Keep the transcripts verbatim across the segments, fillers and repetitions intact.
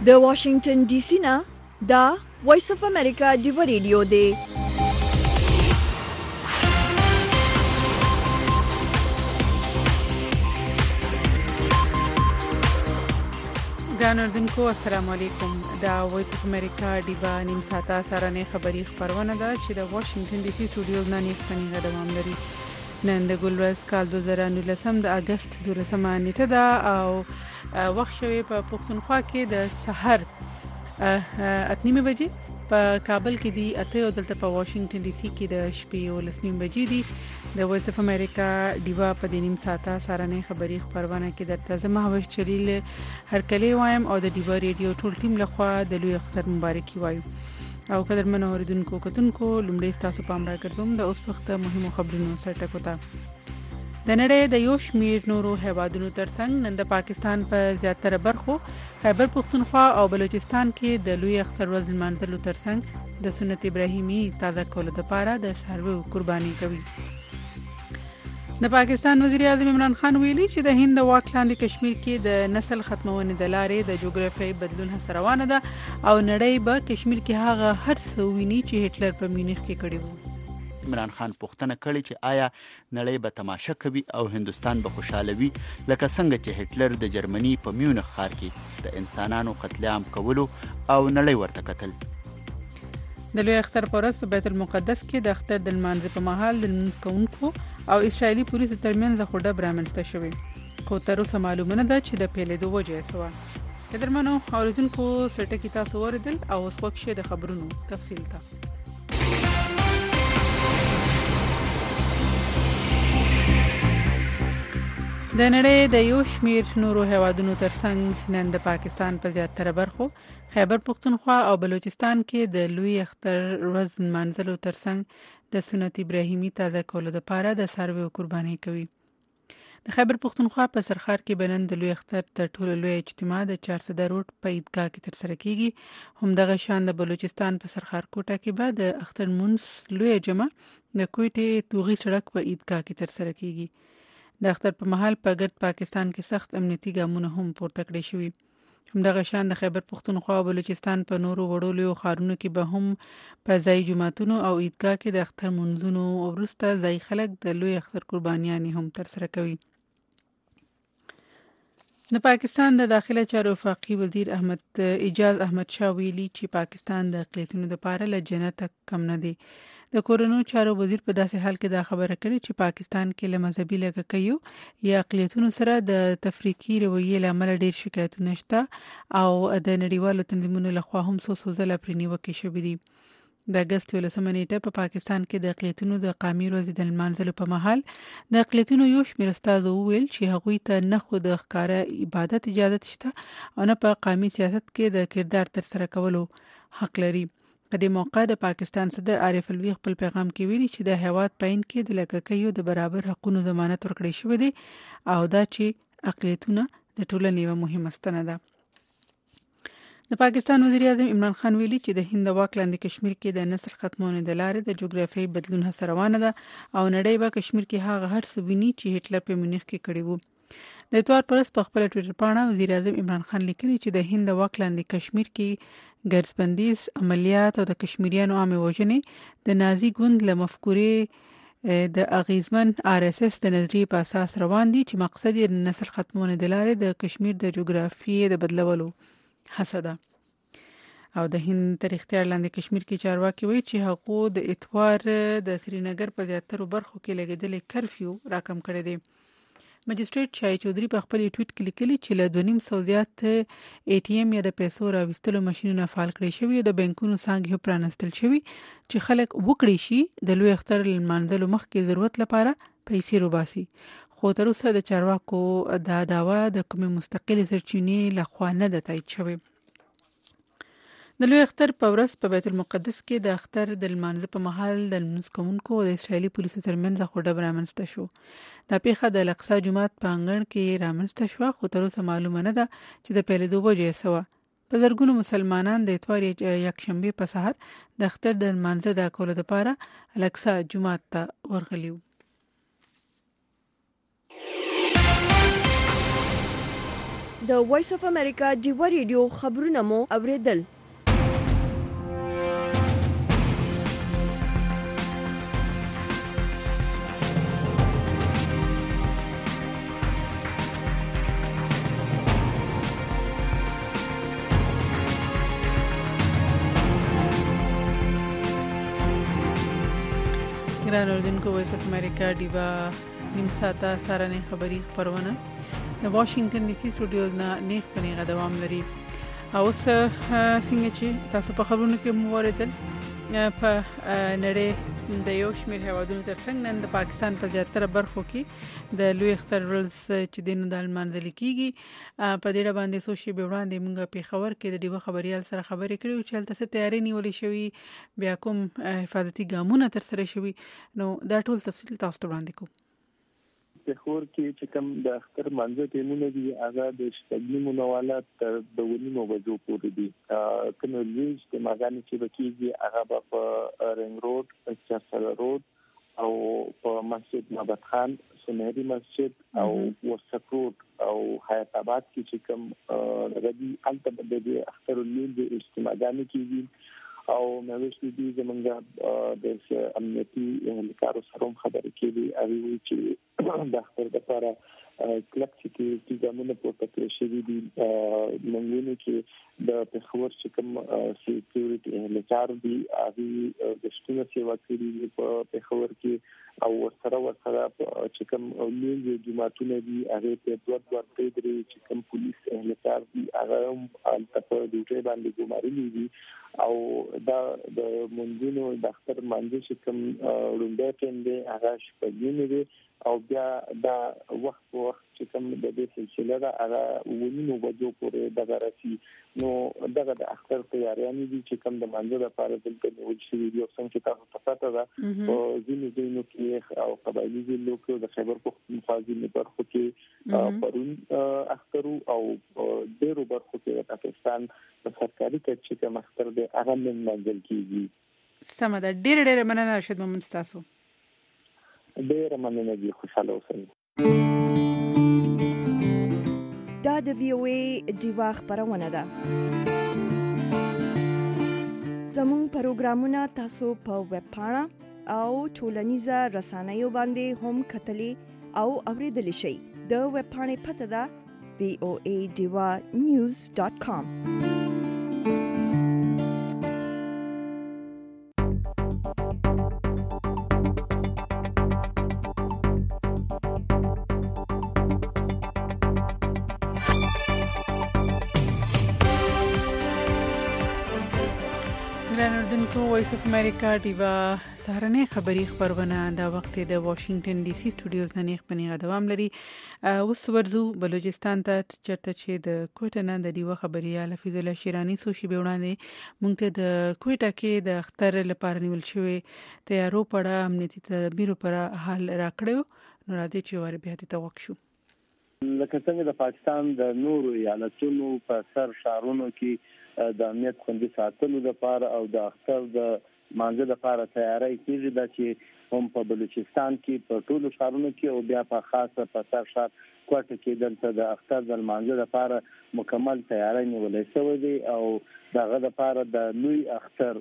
د واشنگټن ډي سي نه دا وایس اف امریکا ډیو ریډیو دی. ګران اردوونکو السلام علیکم. دا وایس اف امریکا ډیو نیم ساعته سرانه خبری خبرونه ده چې د واشنگټن ډي سي سټوډیو نه نیښنی دوام لري. نن د ګلورس کال دوه زره نولس د اگست دولسمه نیټه ده او وخت شوی په پښتونخوا کې د سحر اته نیمه بجې، په کابل کې دی اته او دلته په واشنگټن ډي سي کې د شپې ولس نیمه بجې دي. د وایس اف امریکا ډیوا په دې نیم ساعته سارنې خبری خبرونه کې درته زما هوښ چلیل هرکلی وایم او د ډیوا ریډیو ټول ټیم لخوا د لوی اختر مبارکي وایم. او قدرمن اوریدونکو کتونکو لومړی تاسو پام راګرځوم د اوس وخت مهمو خبرونو سره ټکو ته. د نړۍ د یو شمیر نورو هیوادونو ترڅنګ نن د پاکستان په زیاتره برخو خیبر پختونخوا او بلوچستان کې د لوی اختر ورځ لمانځلو ترڅنګ د سنت ابراهیمي تازه کولو لپاره د څارویو قرباني کوي. د پاکستان وزیر اعظم عمران خان ویلي چې د هند د واک لاندې کشمیر کې د نسل ختمونې د لارې د جغرافیایي بدلون هڅه روانه ده او نړۍ به کشمیر کې هغه هر څه ویني چې هټلر په میونخ کې کړی وو. عمران خان پوښتنه کړې چې آیا نړۍ به تماشه کوي او هندستان به خوشاله وي لکه څنګه چې هټلر د جرمني په میونخ ښار کې د انسانانو قتل عام کولو او نړۍ ورته کتل. د لوی اختر په ورځ په بیت المقدس کې د اختر د لمانځه په مهال د لمونځ کوونکو او اسرایلی پولیسو ترمنځ خړډه برامنځته شوې، خو تر اوسه معلومه نه ده چې د پیلېدو وجه یې څه وه. قدرمنو اوریدونکو سرټکي تاسو واوریدل او اوس وخت شي د خبرونو تفصیل ته. د نړۍ د یو شمیر نورو هیوادونو ترڅنګ نن د پاکستان په زیاتره برخو خیبر پختونخوا او بلوچستان کې د لوی اختر ورځ لمانځلو ترڅنګ د سنت ابراهیمي تازه کولو لپاره د څارویو قرباني کوي. د خیبر پختونخوا په سرخار کې بنن د لوی اختر تر ټولو لوی اجتماع د چارسده روډ په عیدګاه کې ترسره کیږي. همدغه شان د بلوچستان په سرخار کوټه کې به د اختر مونځ لوی جمع د کوټې توغي سړک په عیدګاه کې ترسره کیږي. د اختر په مهال په ګرد پاکستان کې سخت امنیتي ګامونه هم پورته کړی شوي. همدغه شان د خیبر پختونخوا او بلوچستان په نورو وړو لویو ښارونو کې به هم په ځای جماعتونو او عیدګاه کې د اختر منځونو وروسته ځای خلک د لوی اختر قربانیانې هم ترسره کوي. د پاکستان د داخله چارو وفاقي وزیر احمد اعجاز احمد شاه ویلي چې پاکستان د اقلیتونو لپاره له جنته کم نه دی. د کورونو چارو وزیر په داسې حال کې دا خبره کړې چې پاکستان کې له مذهبي لږکیو یا اقلیتونو سره د تفریقي رویې له امله ډېر شکایتونه شته او د نړیوالو تنظیمونو لخوا هم څو څو ځله پرې نیوکې شوې دي. د اګست یولسمه نیټه په پاکستان کې د اقلیتونو د قومي ورځې د لمانځلو په مهال د اقلیتونو یو شمېر استازو وویل چې هغوی ته نه خو د ښکاره عبادت اجازه شته او نه په قومي سیاست کې د کردار ترسره کولو حق لري. په دې موقع د پاکستان صدر عارف الوی خپل پیغام کې ویلي چې د هیواد پاین کې د لږکیو د برابر حقوقو ضمانت ورکړی شوی دی او دا چې اقلیتونه د ټولنې یوه مهمه ستنه ده. د پاکستان وزیر اعظم عمران خان ویلي چې د هند د واک لاندې کشمیر کې د نسل ختمونې د لارې د جغرافیایي بدلون هڅه روانه ده او نړۍ به کشمیر کې هغه هر څه ویني چې هټلر په میونخ کې کړی وو. د اتوار پر ورځ په خپل ټویټر پاڼه وزیر اعظم عمران خان لیکلي چې د هند د واک لاندې کشمیر کې ګرځبندیز عملیات او د کشمیریانو عامه وژنې د نازي ګوند له مفکورې د اغیزمن آر اس اس د نظریې په اساس روان دي چې مقصد یې نسل ختمونې د لارې د کشمیر د جغرافیې د بدلولو هڅه ده. او د هند تر اختیار لاندې کشمیر کې چارواکي وایي چې هغه د اتوار د سرینګر په زیاترو برخو کې لګیدلې کرفیو راکم کړی دی. مجسټریټ شای چودري په خپل ټویټ کې لیکلي چې له دوه نیم سوه زیات ای ټي ایم یا د پیسو راوستلو ماشینونه فعال کړي شوي او د بانکونو څانګې هم پرانستل شوي چې خلک وکړي شي د لوی اختر لمانځلو مخکې ضرورت لپاره پیسې روباسي. خو تر اوسه د چارواکو دا داوا د کومې مستقلې سرچینې لخوا نه ده تایید شوې. د لوی اختر په ورځ په بیت المقدس کې د اختر د لمانځه په مهال د لمونځ کوونکو او د اسرایلی پولیسو ترمنځ خړډه رامنځته شو. دا پیښه د الاقصی جومات په انګړ کې رامنځته شوه خو تر اوسه معلومه نه ده چې د پیلېدو وجه یې څه وه. په زرګونو مسلمانان د اتوار یکشنبې په سحر د اختر د لمانځه د کولو لپاره الاقصی جومات ته ورغلي وو. د وایس اف امریکا ډیوا ریډیو خبرونه مو اوریدل. ګران اوردونکو، وایس اف امریکا ډیوا نیم ساعته سارنې خبری خبرونه د واشنگټن ډي سي سټوډیوز نه نیخ پنیغه دوام لري. او اوس څنګه چې تاسو په خبرونو کې مو اوریدل، په نړۍ د یو شمېر هیوادونو ترڅنګ نن د پاکستان په زیاتره برخو کې د لوی اختر ورځ چې د نن د لمانځل کیږي، په دې اړه باندې څو شی به وړاندې مونږه په خبر کې د ډیوه خبريال سره خبرې کړو چې هلته څه تیاری نیولې شوی، بیا کوم حفاظتي ګامونه تر سره شوی. نو دا ټول تفصیل تاسو ته وړاندې کوم. په خور کې چې کوم د اختر منځ ته مونږ دي هغه د شپږ منوالات تر د ونیمو بجو پورې دي. کنه لیز د ماګانی چې بکیږي هغه په رنګ روډ، چرسل روډ او په مسجد نبات خان، سنهری مسجد او ورسک روډ او حیات آباد کې چې کوم لګي البته د اختر لیز د اجتماعګانی کېږي او مېوې دي زمونږ د امنیتي اهلکارو سره خبرې کېږي او چې د اختر لپاره کلک سکیورټي ګامونه پورته کړی شوي دي. منګونو کې د پېښور چې کوم سکیورټي اهلکار دي هغه د شتون سیوا کوي په پېښور کې او ورسره ورسره چې کوم لوی جماعتونه دي هغه په دوه دوه درې چې کوم پولیس اهلکار دي هغه هم په ډیوټي باندې ګمارلي دي او دا د منځونو د اختر منځ چې کوم وړاندې کېنده هغه شپږنی دي او بیا دا وخت په وخت چې کوم د دې سلسله دا هغه ونیمو بجو پورې دغه راسي. نو دغه د اختر تیاریانې دي چې کوم د منځ لپاره دلته نیول شوي دي او څنګه چې تاسو ته پته ده په ځینو ځینو کې او قبایلي ځینو کې د خیبر پختونخوا ځینو برخو کې پرون اختر او ډېرو برخو کې د پاکستان د سرکاري کچې کې اختر د هغه نن منځل کیږي. سمه ده، ډېر ډېر مننه راشد محمد تاسو. ډېر مننه دي، خوشاله اوسئ. دا د وی او ای ډیوا خبرونه ده. زموږ پروګرامونه تاسو په ویب پاڼه او ټولنیزه رسنیو باندې هم کتلی او اوریدلی شئ. د ویب پاڼې پته ده وی او ای ډیوا نیوز ډاٹ کام. وایس اف امریکا ډیوا سهارنې خبری خبرونه دا وخت د واشنگټن ډي سي سټوډیوز نه نیخ پنیغه دوام لري. اوس ورزو بلوچستان ته چرته چې د کوټه نه د ډیوا خبريال حفیظ الله شیرانی سوشي به وړاندې مونږ ته د کوټه کې د اختر لپاره نیول شوی تیارو پړه امنیتي تدابیرو پر حال راکړو. نو راځي چې ور بیا ته وښو. لکه څنګه د پاکستان د نورو ایالتونو په سر شهرونو کې د امنیت خوندي ساتلو لپاره او د اختر د مانځه لپاره تیاری کیږي، دا چې هم په بلوچستان کې په ټولو شهرونو کې او بیا په خاصه په سر شهر کوټه کې دلته د اختر د مانځه لپاره مکمل تیاری نیولې شوې دي او دغه لپاره د لوی اختر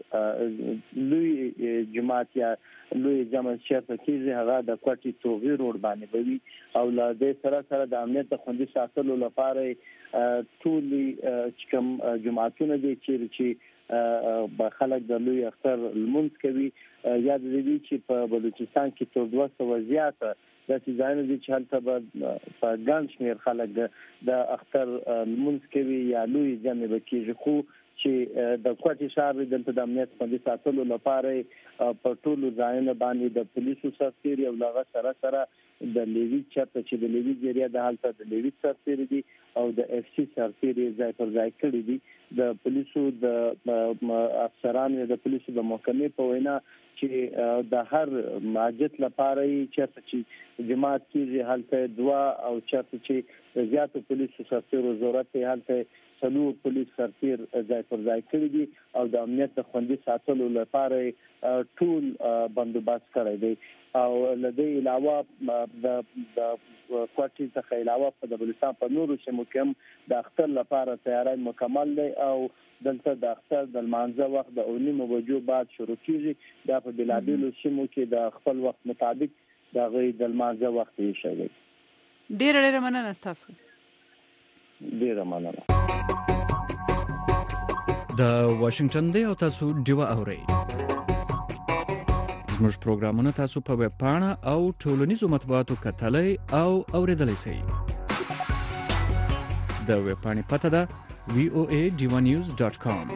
لوی جماعت یا لوی جمع شرط کیږي هغه د کوټې توغیر ور باندې بوي او لا د سره سره د امنیت خوندي ساتلو لپاره ټول کوم جماعتونه دي چې به خلک د لوی اختر لمونځ کوي. یاد دې چې په بلوچستان کې تر دوه سوه زیاته د ځایونو دي چې هلته په ګڼ شمېر خلک د اختر لمونځ کوي یا لوی جمع به کېږي، خو چې د کوټې شهر دلته د امنیت خوندي ساتلو لپاره په ټولو ځایونو باندې د پولیسو سرتیري او هغه سره سره د لیوي چرته چې د لیوي ذریعہ د حالت د لیوي سرتیري دي او د اف سی سرتیري ځای پر ځای کړی دي. د پولیسو د افسرانو د پولیسو د محکمې په وینا چې د هر ماجت لپاره چې چې جماعت کې حالت دوا او چې زیاتو پولیسو سرتیرو ضرورت حالت څلور پولیس سرتیر ځای پر ځای کړی دي او د امنیت خوندي ساتلو لپاره ټول بندوبست کړی دی. او لدې علاوه د د کوټې څخه علاوه په بلوچستان په نورو سیمو شارونو کې هم د اختر لپاره تیاری مکمل دی او دلته د اختر د لمانځه وخت د او نیمو بجو بعد شروع کیږي. دا په بلابلو سیمو کې د خپل وخت مطابق د غي د لمانځه وخت یې شوی. ډیر ډیر مننه تاسو. ډیر مننه. د واشنگټن دی او تاسو ډیوا اورئ. زموږ پروګرامونه تاسو په ویب پاڼه او ټولنیزو مطبوعاتو کتلای او اوریدلای شئ. د ویب پاڼې پته ده وی او ای ډیوا نیوز ډاٹ کام.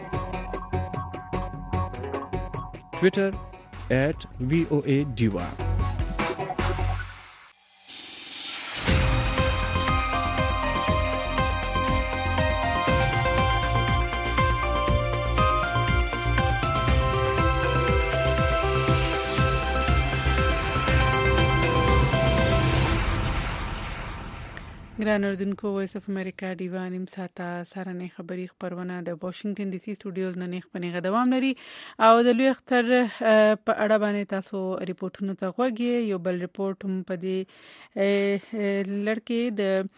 ټویټر ایٹ وی او ای ډیوا. ګران اوردونکو وایس اف امریکا ډیوا نیم ساعته سارنې خبری خبرونه د واشنگټن ډي سي سټوډیوز نه نېخ پنیغه دوام لري او د لوی اختر په اړه باندې تاسو ریپورتونه ته غوږی. یو بل ریپورت هم په دې لړکې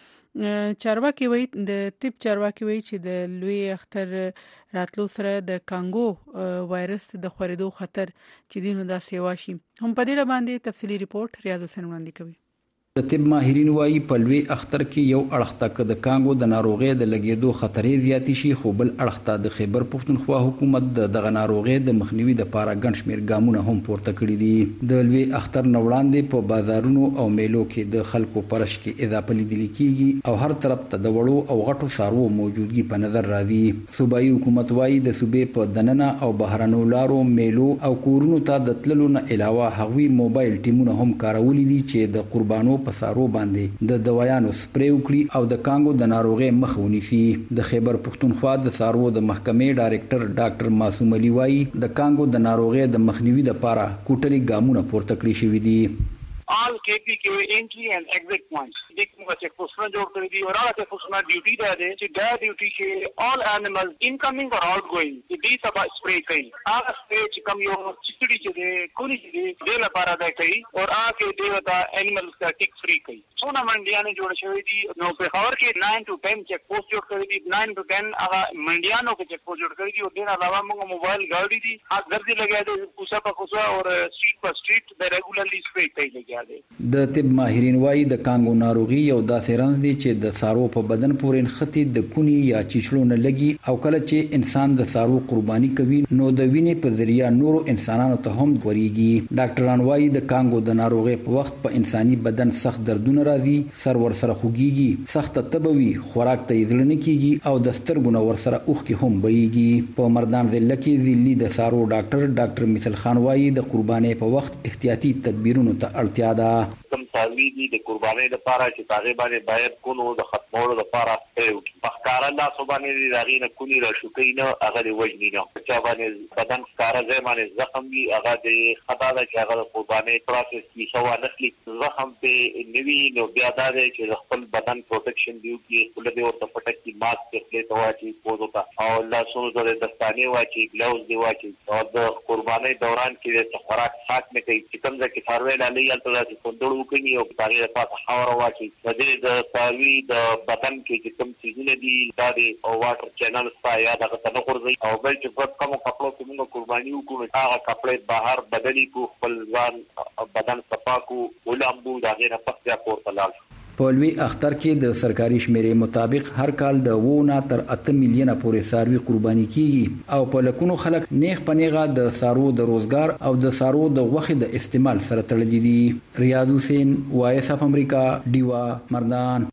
د چارواکي وایي د طب چارواکي وایي چې د لوی اختر راتلو سره د کانګو وایرس د خورېدو خطر چې دینو دا سیوا شي. هم په دې باندې تفصیلی ریپورت ریاض حسین وړاندې کوي. د طب ماهرین وايي په لوی اختر کې یو اړخته ک د کانګو د ناروغي د لګیدو خطرې زیات شي، خو بل اړخته د خیبر پښتونخوا حکومت دغه ناروغي د مخنیوي د لپاره ګڼ شمېر ګامونه هم پورته کړي دي. د لوی اختر نوړاندې په بازارونو او میلو کې د خلکو پرش کې اضافه لیدل کیږي او هر طرف ته د وړو او غټو سارو موجودګي په نظر راځي. صوبایي حکومت وايي د صوبې په دننه او بهرنو لارو میلو او کورونو ته د تللو نه علاوه هغوی موبایل ټیمونه هم کارولي دي چې د قربانو په سارو باندې د دوايانو سپری وکړي او د کانګو د ناروغي مخ ونیسي. د خیبر پښتونخوا د سارو د محکمې ډایرکټر ډاکټر معصوم علي وايي د کانګو د ناروغي د مخنیوي لپاره کوټلي ګامونه پورته کړی شوی دي. all K P K entry and exit points دیکھ موږ چې پوسټونه جوړ کړی دي او هغه پوسټونه ډیوټي ده چې دا ډیوټي کې all animals incoming or outgoing دې سبا سپری کوي. هغه سپری چې کوم یو چټړي چې ده کونی چې دې لپاره ده کوي او هغه دې وتا animals کا ټیک فری کوي. څونه منډیانه جوړ شوی دي نو په خبر کې nine to ten چیک پوسټ جوړ کړی دي. nine to ten هغه منډیانو کې چیک پوسټ جوړ کړی دي او دې علاوه موږ موبایل ګاډي دي هغه ګرځي لګیا دي کوڅه په کوڅه او سټریټ په سټریټ د ریګولرلی سپری کوي لګیا. د طب ماهرین وايي د کانګو ناروغي یو داسې رنځ دی چې د سارو په بدن پورې نښتي د کونی یا چیچلو نه لګي او کله چې انسان د سارو قرباني کوي نو د وینې په ذریعہ نورو انسانانو ته هم وريږي. ډاکټران وايي د کانګو د ناروغي په وخت په انساني بدن سخت دردونه راځي، سر ور سره خوږيږي، سخت تبوي، خوراک ته یذلنه کیږي او د سترګو ور سره اوښکي هم بهيږي. په مردان ضلع کې ذلی د سارو ډاکټر ډاکټر مثل خان وايي د قرباني په وخت احتیاطي تدبیرونو ته اړتیا ده. کم ساوی دي د قربانۍ لپاره چې هغه باندې باید کونو د ختمولو لپاره یو بخکار الله سبحانه دې راغی نه کونی را شوکې نه هغه دی وجنی نه چې باندې بدن کار ځای باندې زخم وي هغه د خطا ده چې هغه قربانۍ پروسس کی سوا نخلی زخم په نوی نو بیا دا دی چې خپل بدن پروټیکشن دیو کې خپل دی او ته پټک کی ماسک په توګه چې پوزو ته او الله سونو د دستانه واچي ګلاوز دی واچي او د قربانۍ دوران کې د خوراک خاص نه کوي چې کوم ځکه ثروي لاله یالته د کندړو کوي او په هغه پاسه خاور واچي د دې د تاوی د بدن کې چې کوم څیزونه دي دا دی او واټر چینل ستا یا دغه ته نه غورځي او بل چې په کوم کپړو کې موږ قرباني وکړو هغه کپړې بهر بدلی کو خپل ځان بدن صفا کو ولامبو دا غیره پخیا پورته لاړ. په لوی اختر کې د سرکاري شمیرې مطابق هر کال د وونه تر اته میلیونه پورې ساروي قرباني کیږي او په لکونو خلک نیغ پنیغه د سارو د روزګار او د سارو د غوښې د استعمال سره تړلي دي. ریاض حسین وایس اف امریکا ډیوا مردان.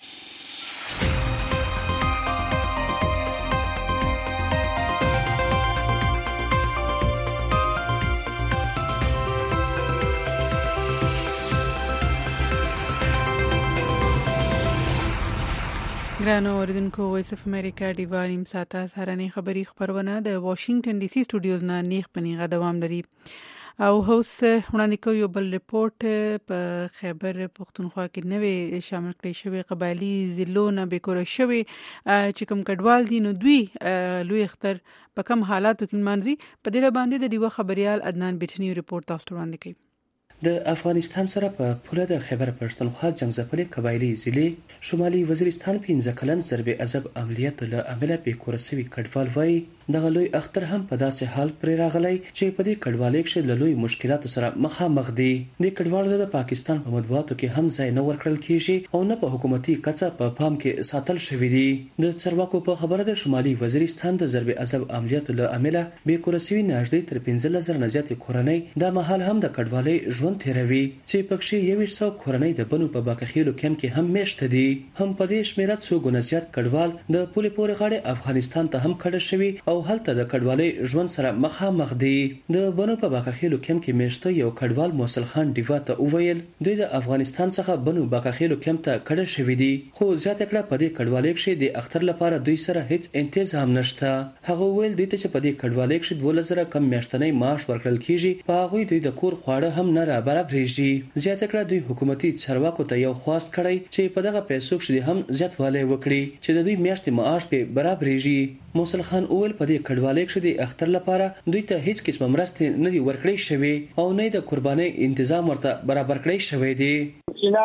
ګرانو اوریدونکو وایس اف امریکا ډیوا نیم ساعته سهارنۍ خبری خبرونه د واشنگټن ډي سي سټوډیوز نه نیخ پنیغه دوام لري او هوس وړاندې کوي یو بل ریپورت په خیبر پښتونخوا کې نوې شامل کړي شوی قبایلی ضلعو نه بیکور شوی چې کوم کډوال دي نو دوی لوی اختر په کوم حالاتو کې منځي په دې باندې د ډیوا خبريال عدنان بیٹنی ریپورت تاسو وړاندې کوي. د افغانستان سره په پوله د خیبر پښتونخوا جنگځپلې قبایلی ضلع شمالي وزیرستان پنځه کلن ضرب عذاب عملیات له امله بې کوره سوي کډوال وایي دغه لوی اختر هم په داسې حال پرې راغلی چې په دې کډوالۍ کې له لوی مشکلاتو سره مخامخ دي. د کډوالو د پاکستان په مطبوعاتو کې هم ځای نه ورکړل کیږي او نه په حکومتي کچه په پام کې ساتل شوی دي. د چارواکو په خبره د شمالي وزیرستان د ضرب عذاب عملیاتو له امله بې کوره سوي نږدې تر پنځلس زره نه زیاتې کورنۍ دا مهال هم د کډوالۍ ژوند تیروي چې پکې یویشت سوه کورنۍ د بنو په باقخیلو کمپ کې هم میشته دي. هم په دې شمیره څو ګونه زیات کډوال د پولې پورې غاړې افغانستان ته هم کډه شوي او هلته د کډوالۍ ژوند سره مخامخ دي. د بنو په باقخیلو کمپ کې میشته یو کډوال موصل خان دیوا ته وویل دوی د افغانستان څخه بنو باقخیلو کمپ ته کډه شوي دي خو زیاته کړه په دې کډوالۍ کې د اختر لپاره دوی سره هیڅ انتظام نشته. هغه ویل دوی ته چې په دې کډوالۍ کې دولس زره کم میاشتنی معاش ورکړل کیږي په هغه دوی د کور خواړه هم نه را برابرېږي. زیاته کړه دوی حکومتي چارواکو ته یو خواست کړی چې په دغه پیسو کې هم زیاتوالی وکړي چې د دوی میاشتې معاش په برابرېږي. موصل خان اول په دې کډوالۍ کې د اختر لپاره دوی ته هیڅ قسم مرستې نه دي ورکړې شوې او نه د قربانۍ تنظیم ورته برابر کړی شوی دی. چینا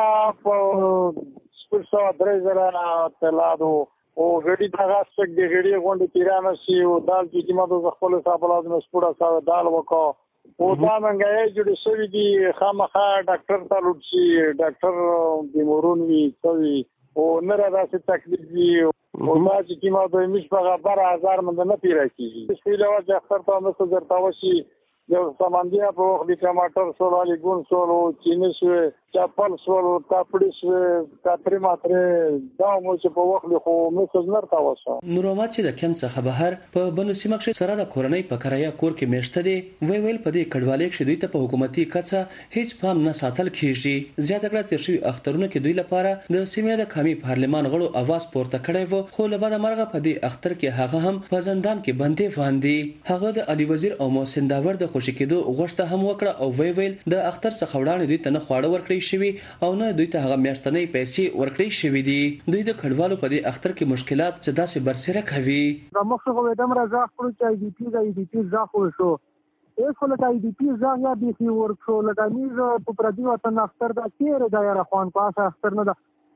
په سپورسو درې زره تلادو او غړي دغه څک دی غړي غونډه پیرانه سی او دال چې ماده ز خپل صاحب لازم سپورا صاحب دال وکاو او دا منګای جوړ شوی دی خامخا ډاکټر ته لوټ شي ډاکټر د مورون وی کوي او نه را داسې تکلیف دی او ما چې ماده مش په بار هزار مند نه پیرا کیږي سپیله وا چې اختر ته نو درته وشي یو سمندیا په وخت د ټماټر سولالي ګون سولو چینه شو چاپل سولو کاپړی شو کاتري ماتره دا مو چې په وخت خو مسز نرته وسه نورمات چې د کم څخه بهر په بنو سیمه کې سره د کورنۍ په کرایا کور کې میشته دي وی ویل په دې کډوالۍ کې دوی ته په حکومتي کچه هیڅ پام نه ساتل کیږي. زیاته کړه تر شوی اخترونه کې دوی لپاره د سیمې د قومي پارلمان غړو اواز پورته کړی وو خو له بعد مرغه په دې اختر کې هغه هم په زندان کې بندي باندې هغه د علي وزیر او محسن داور د خوشی کېدو غوښته هم وکړه او وی ویل د اختر څخه وړاندې دوی ته نه خواړه ورکړي شوی او نه دوی ته هغه میاشتنۍ پیسې ورکړي شوی دي. دوی د کډوالو په دې اختر کې مشکلات څه داسې برسره کوي. د مخه خو دم راځه خپل چې دی پی دی پی ځاخو شو ایس خو لکه دی پی ځاغ یا دی پی ورک شو لکه میز په پردي وطن اختر دا چیرې دا یاره خوان پاسه اختر نه دا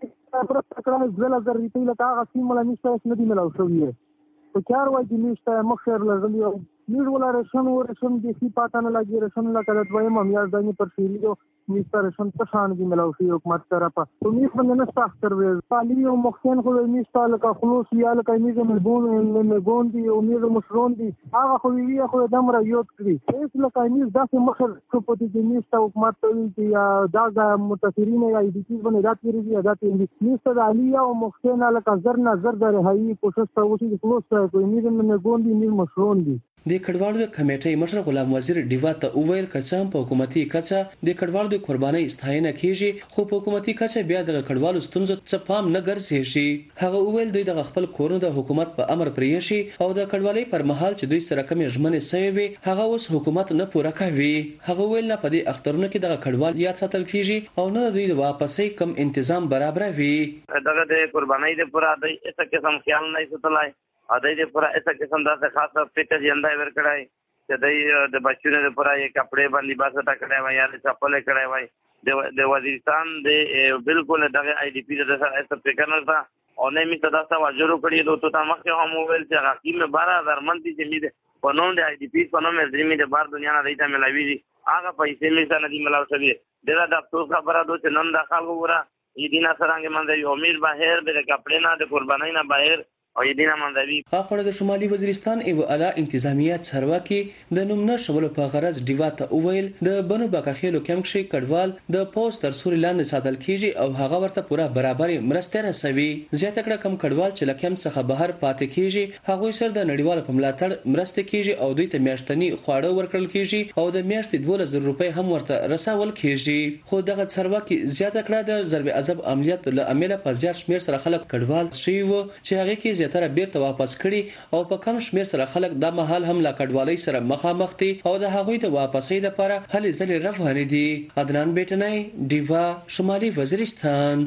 پر تکرار زله زر ریټیل ته هغه سیمه نشته نه دی ملاو شوی په چار وای دی نشته مخیر لګلی میز ولا رسن ورسن دي سی پاتانه لګي رسن لا کړه دوی ممیاز دني پر فیریو میستر رسن ته شان دي ملاو شي حکومت طرفه تو میز باندې نه ساختر وي پالي او مخین خو میستال کا خلوص یا لکه میز ملبون ملبون دي او میز مشرون دي هغه خو وی خو دمر یوت کړی ایس لکه میز داسې مخر کو پتی دي میست حکومت ته یا دا متفرین یا دي چې باندې رات کیږي ادا کوي میستر علي او مخین لکه زر نظر در هي کوشش کوي چې خلوص کوي میز ملبون دي میز مشرون دي. د کډوالو د کمیټې مشر غلام وزیر دیوا ته وویل کچام په حکومتي کچه د کډوالو د قربانۍ استاینه کیږي خو په حکومتي کچه بیا د کډوالو ستونزو څخه پام نه ګرځي. هغه وویل دوی د خپل کورونو د حکومت په امر پرې شي او د کډوالۍ پر مهال چې دوی سره کوم ژمنې سوي وي هغه اوس حکومت نه پوره کوي. هغه ویل نه په دې اخترونو کې د کډوال یاد ساتل کیږي او نه دوی د واپسې کم تنظیم برابروي. دغه د قربانۍ د پوره د څه قسم خیال نه ساتلای ا دې د پورا ایسا قسم دا خاصه فکر جنده ور کړای چې د د بچونو د پورا یې کپڑے باندې باسه تا کړای وای یا چپل کړای وای د وزیرستان د بالکل دغه آی ډی پی د سره ایسا فکر نه تا او نه می صدا سوا جوړ کړی دوه ته مخه هم ویل چې حکیم بارہ هزار منتی چې می د پنوم د آی ډی پی پنوم د می د بار دنیا نه دیتا ملاوی دي هغه پیسې می سره دی ملاو شوی دغه د افسوس خبره دوه چې نن داخل وګوره یی دینا سرانګ منځ امید بهر د کپڑے نه د قربانای نه بهر او یدینا مندوی اخر د شمالي وزیرستان ایو اعلی انتظامیه چارواکي د نومنه شمول په غرض دیوا ته وویل د بنو باقخیلو کم کې کډوال د پوسټ تر سوري لاندې ساتل کیږي او هغه ورته پوره برابر مرسته رسوي. زیاته کړه کم کډوال چې لکم څخه بهر پاتې کیږي هغه سر د نړیوال په ملاتړ مرسته کیږي او دوی ته میاشتنی خواړه ورکړل کیږي او د میاشتې دولس زره روپۍ هم ورته رسول کیږي. خو دغه چارواکي زیاته کړه د ضرب عذاب عملیات له امله په زیات شمیر سره خلک کډوال شي وو چې هغه کې زیاتره بیرته واپس کړي او په کم شمیر سره خلک د محل هم لا کډوالۍ سره مخامخ دي او د هغوی د واپسۍ لپاره هلې ځلې روانې دي. عدنان بیٹنۍ دیوا شمالي وزیرستان.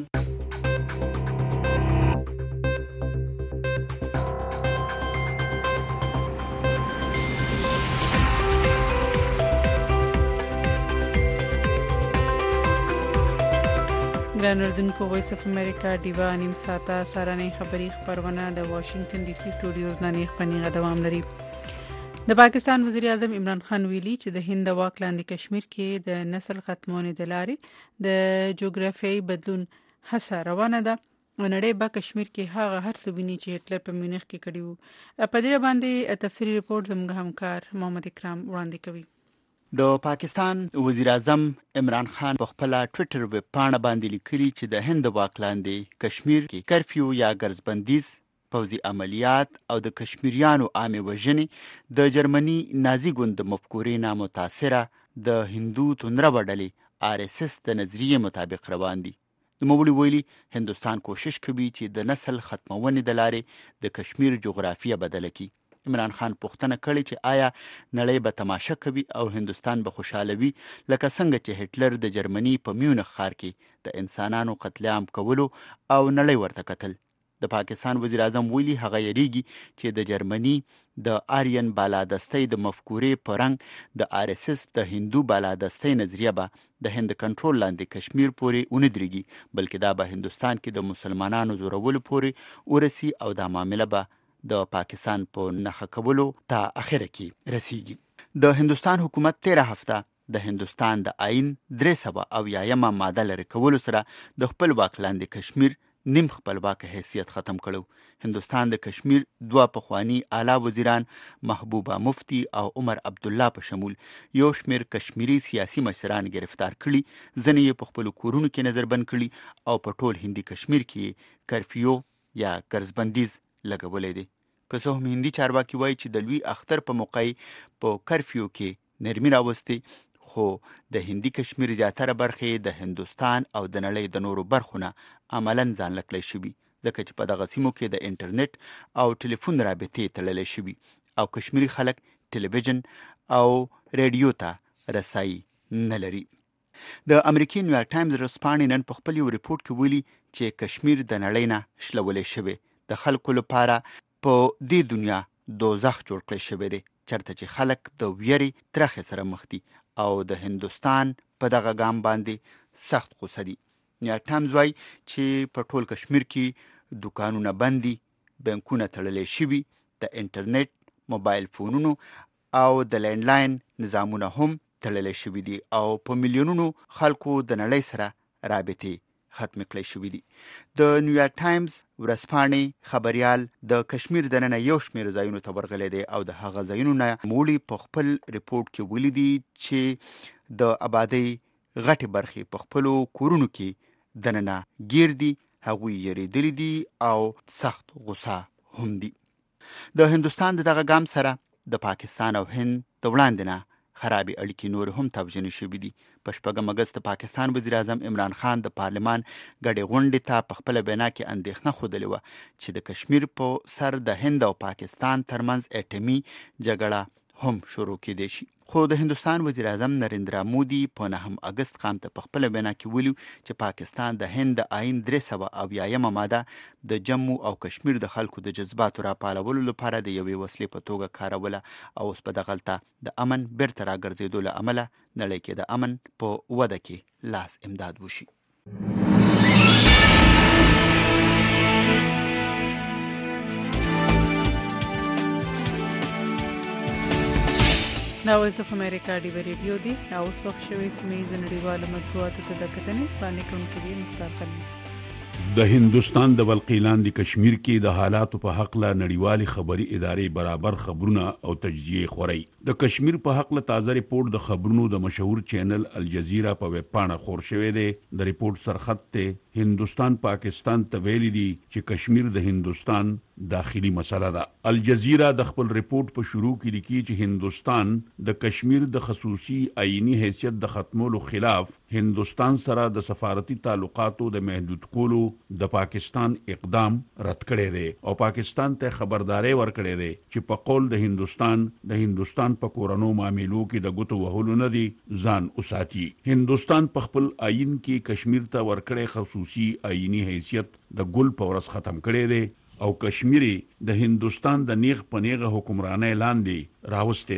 ګران اردوونکو وایس اف امریکا ډیوا نیم ساعته سارانه خبری خبرونه د واشنگټن ډي سي سټوډیوز نه خبرونه دوام لري. د پاکستان وزیر اعظم عمران خان ویلي چې د هند واک لاندې کشمیر کې د نسل ختمونې د لارې د جغرافیایي بدلون هڅه روانه ده. نړۍ به کشمیر کې هغه هر څه ویني چې هټلر په میونخ کې کړی وو. په دې باندې تفصیلي ریپورت زموږ همکار محمد اکرام وړاندې کوي. د پاکستان وزیر اعظم عمران خان په خپل ټوئیټر ویب پاڼه باندې لیکلي چې د هند واک لاندې کشمیر کې کرفیو یا ګرځبندیز، پوځي عملیات او د کشمیریانو عامه وژنې د جرمني نازي ګوند مفکورې نامتاثره د هندو توندره وډلې آر اس اس د نظریې مطابق روان دي. نوموړي ویلي هندوستان کوشش کوي چې د نسل ختمونې د لارې د کشمیر جغرافیه بدله کړي. عمران خان پوښتنه کړې چې آیا نړۍ به تماشه کوي او هندوستان به خوشاله وي لکه څنګه چې هټلر د جرمني په میونخ ښار کې د انسانانو قتل عام کولو او نړۍ ورته کتل. د پاکستان وزیر اعظم ویلي هغه یریږي چې د جرمني د آریان بالادستۍ د مفکورې په رنګ د آر اس اس د هندو بالادستۍ نظریه به د هند کنټرول لاندې کشمیر پورې ونه درېږي، بلکې دا به هندوستان کې د مسلمانانو زورولو پورې ورسي او دا معامله به د پاکستان په نخښه کولو ته اخره کې رسیږي. د هندوستان حکومت تیره هفته د هندوستان د آئین درې سوه اویایمه ماده لرې کولو سره د خپل واک لاندې کشمیر نیم خپلواک حیثیت ختم کړو. هندوستان د کشمیر دوه پخوانی اعلی وزیران محبوبه مفتی او عمر عبدالله په شمول یو شمیر کشمیری سیاسي مشران گرفتار کړي، ځینې یې په خپلو کورونو کې نظربند کړي او په ټول هندي کشمیر کې کرفیو یا ګرځبندیز لګولې دي. که څه هم هندي چارواکي وایي چې د لوی اختر په موقع په کرفیو کې نرمي راوستي، خو د هندي کشمیر زیاتره برخې د هندوستان او د نړۍ د نورو برخو نه عملاً ځان لکړی شوي، ځکه چې په دغه سیمو کې د انټرنیټ او ټلیفون رابطې تړلی شوي او کشمیری خلک ټلویزیون او ریډیو ته رسایي نه لري. د امریکای نیویارک ټایمز ورځپاڼې نن په خپل یو ریپورت کې ویلي چې کشمیر د نړۍ نه شلولی شوی، د خلکو لپاره په دې دنیا دوزخ جوړ کړی شوی دی، چرته چې خلک د ویرې ترخې سره مخ دي او د هندوستان په دغه ګام باندې سخت غوسه دي. نیویارک ټایمز وایي چې په ټول کشمیر کې دوکانونه بند دي، بانکونه تړلی شوي، د انټرنیټ، موبایل فونونو او د لینډلاین نظامونه هم تړلی شوي دي او په میلیونونو خلکو د نړۍ سره رابطې ختم کړی شوی دي. د نیویارک ټایمز ورځپاڼې خبریال د کشمیر دننه یو شمېر ځایونو ته ورغلی دی او د هغه ځایونو نه موړي په خپل ریپورت کې ویلي دي چې د آبادۍ غټې برخې په خپلو کورونو کې دننه ګیر دي، هغوی یریدلي دي او سخت غوسه هم دي. د هندوستان د دغه ګام سره د پاکستان او هند د وړاندې نه خرابې اړیکې نور هم توجنې شوي دي. په شپږم اګست د پاکستان وزیر اعظم عمران خان د پارلمان ګډې غونډې ته په خپله بینا کې اندېښنه ښودلې وه چې د کشمیر په سر د هند او پاکستان ترمنځ اټمي جګړه هم شروع کېدی شي. خو د هندوستان وزیر اعظم نریندرا مودي په نهم اګست قام ته په خپله بینا کې ویلي چې پاکستان د هند د آئین درې سوه اویایمه ماده د جمو او کشمیر د خلکو د جذباتو راپالولو لپاره د یوې وسلې په توګه کاروله او اوس په دغلته د امن بیرته راګرځېدو له امله نړۍ کې د امن په وده کې لاس امداد وشي. دا وایس اف امریکا ډیو ریډیو دی او اوس وخت شوی سیمې د نړیوالو مطبوعاتو ته د کتنې باندې کوونکی دی مختار خلیل. د هندوستان د ولقې لاندې کشمیر کې د حالاتو په حق له نړیوالې خبري ادارې برابر خبرونه او تجزیه خوري. د کشمیر په حق له تازه ریپورت د خبرونو د مشهور چینل الجزیره په ویب پاڼه خور شوی دی. د ریپورت سرخط ته هندوستان پاکستان ته ویلي دي چې کشمیر د هندوستان داخلي مسله ده. الجزیره د خپل ریپورت په شروع کې لیکي چې هندوستان د کشمیر د خصوصي آئینی حیثیت د ختمولو خلاف هندوستان سره د سفارتي تعلقاتو د محدود کولو د پاکستان اقدام رد کړی دی او پاکستان ته خبرداري ورکړی دی چې په قول د هندوستان د هندوستان په کورونو معاملو کې د ګوتو وهلو نه دي ځان وساتي. هندوستان په خپل آئین کې کشمیر ته ورکړی خصوصي آئینی حیثیت د ګل په ورځ ختم کړی دی او کشمیری د هندوستان د نیغ پنیغه حکمرانۍ لاندې راوستي دی.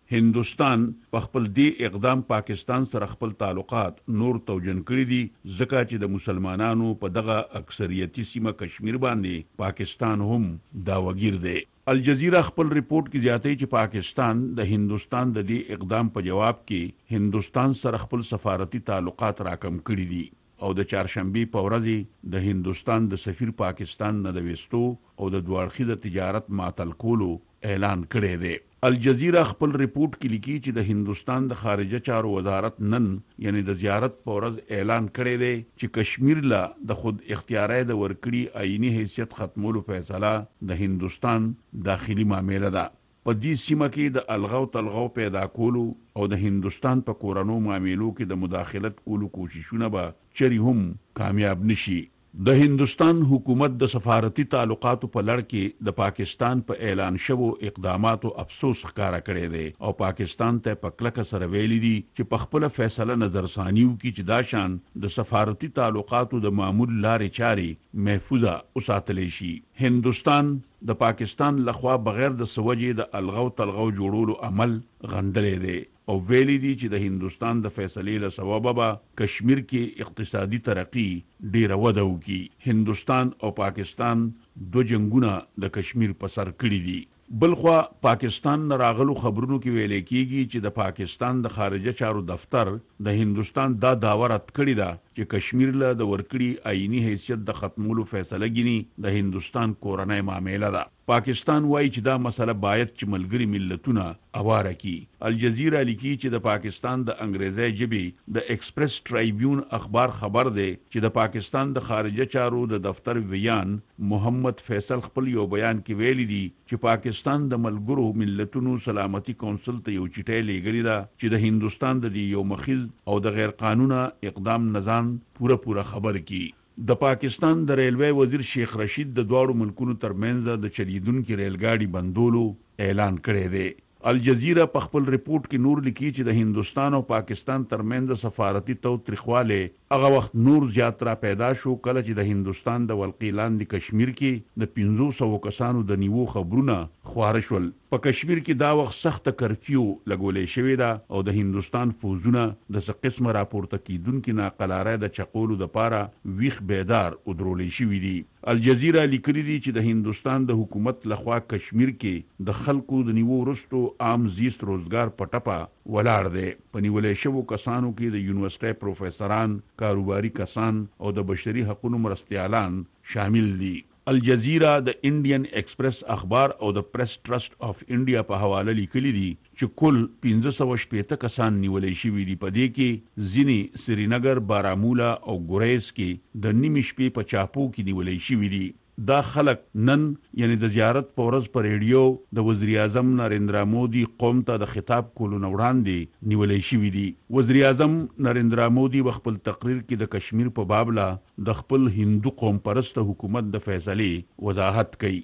هندستان په خپل دې اقدام پاکستان سره خپل تعلقات نور توجن کړی دي ځکه چې د مسلمانانو په دغه اکثریتي سیمه کشمیر باندې پاکستان هم داوګیر دی. الجزیره خپل ریپورت کې زیاتوي چې پاکستان د هندستان د دې اقدام په جواب کې هندستان سره خپل سفارتي تعلقات راکم کړی دي او د چهارشنبه په ورځ د هندستان د سفیر پاکستان نه د وستو او د دوه اړخیزه تجارت معطل کولو اعلان کړی دی. الجزیره خپل ریپورت کې لیکي چې د هندستان د خارجه چارو وزارت نن یعنی د زیارت په ورځ اعلان کړی دی چې کشمیر لا د خود اختیاري د ورکړي آئینی حیثیت ختمولو فیصله د هندستان داخلي معاملې ده. په دې سیمه کې د الغاو تلغاو پیدا کولو او د هندستان په کورونو معاملو کې د مداخلت کولو کوششونه به چری هم کامیاب نشي. د هندستان حکومت د سفارتي تعلقاتو په لړ کې د پاکستان په پا اعلان شوو اقداماتو افسوس ښکارا کړی دی او پاکستان ته په کلکه سره ویلي دي چې په خپل فیصله نظرثانیو کې چې دا شان د سفارتي تعلقاتو د معمول لارې چاري محفوظه وساتل شي. هندستان د پاکستان لخوا بغیر د سوجې د الغاو تلغاو جوړولو عمل غندلې دی او ویلي دي چې د هندستان د فیصلې له سبب به کشمیر کې اقتصادي ترقی ډیره وده وکړي. هندستان او پاکستان دو جنگونه د کشمیر په سر کړی دي. بلخوا پاکستان راغلو خبرونو کې ویل کېږي چې د پاکستان د خارجه چارو دفتر د هندستان دا داوا رد کړی ده چې کشمیر له د ورکړي آئینی حیثیت د ختمولو فیصله ګینی د هندستان کورنۍ معاملې ده. پاکستان وایي چې دا مسله باید چې ملګری ملتونه اواره کی. الجزیره لیکي چې د پاکستان د انګریزي ژبې د ایکسپریس ټرایبیون اخبار خبر دی چې د پاکستان د خارجه چارو د دفتر ویان محمد فیصل خپل یو بیان کې ویلي دي چې پاکستان د ملګرو ملتونو سلامتی کونسل ته یو چټای لېږلې ده چې د هندستان د یو مخیز او د غیر قانونه اقدام نظام پوره پوره خبر کی. د پاکستان د ریلوے وزیر شیخ رشید د دواړو ملکونو ترمنځ د چلیدونکو ریلګاډي بندولو اعلان کړی دی. الجزیره په خپل ریپورت کې نور لیکي چې د هندستان او پاکستان ترمنځ سفارتي توتریخواله هغه وخت نور زیات را پیدا شو کله چې د هندستان د ولقې لاندې کشمیر کې د پنځه سوه کسانو د نیوو خبرونه خواره شول. په کشمیر کې دا وخت سخت کرفیو لګولې شوې ده او د هندستان فوزونه د څه قسمه راپورته کیدونکو ناقلاره د چقولو د پاره ویخ بیدار ودرولې شوې دي. الجزیره لیکلي دي چې د هندستان د حکومت لخوا کشمیر کې د خلکو د نیوو وروسته عام زیست روزګار په ټپه ولاړ دی. په نیولې شوو کسانو کې د یونیورسيټي پروفیسوران، کاروباري کسان او د بشري حقوقو مرستيالان شامل دي. الجزیره د انډین ایکسپریس اخبار او د پریس ټرست اف انډیا په حواله لیکلي دي چې کل پنځه سوه شپېته کسان نیولې شوي دي. په دې کې ځینې سرینګر، بارامولا او ګریز کې د نیمې شپې په چاپو کې نیولې شوي دي. دا خلک نن یعنی د زیارت په ورځ په ریډیو د وزیر اعظم نریندرا مودي قوم ته د خطاب کولو نه وړاندې نیولې شوي دي. وزیر اعظم نریندرا مودي خپل تقریر کې د کشمیر په باب لا د خپل هندو قوم پرست حکومت د فیصلې وضاحت کړي.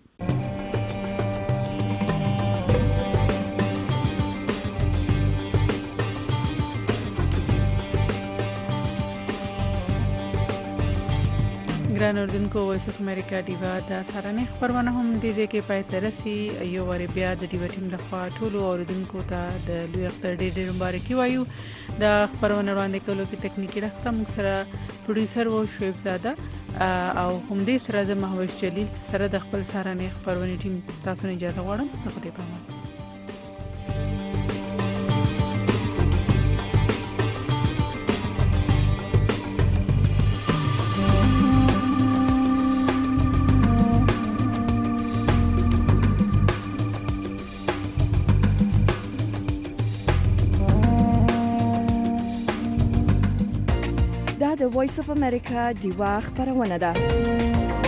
ګران اردوونکو، وایس اف امریکا ډیوا د سهارنۍ خبرونه هم د دې کې پای ته رسي. یو وری بیا د ډیوا ټیم لخوا ټولو اوردونکو ته د لوی اختر ډېر ډېر مبارکي وایو. د خبرونه وړاندې کولو کې تکنیکی رخصت موږ سره پروډوسر وو شعیب زاده او هم دې سره د مهوش جلیل سره د خپل سهارنۍ خبرونه ټیم تاسو نه اجازه غواړم د خدای په امان. د وایس اف امریکا ډیوا خبرونه ده.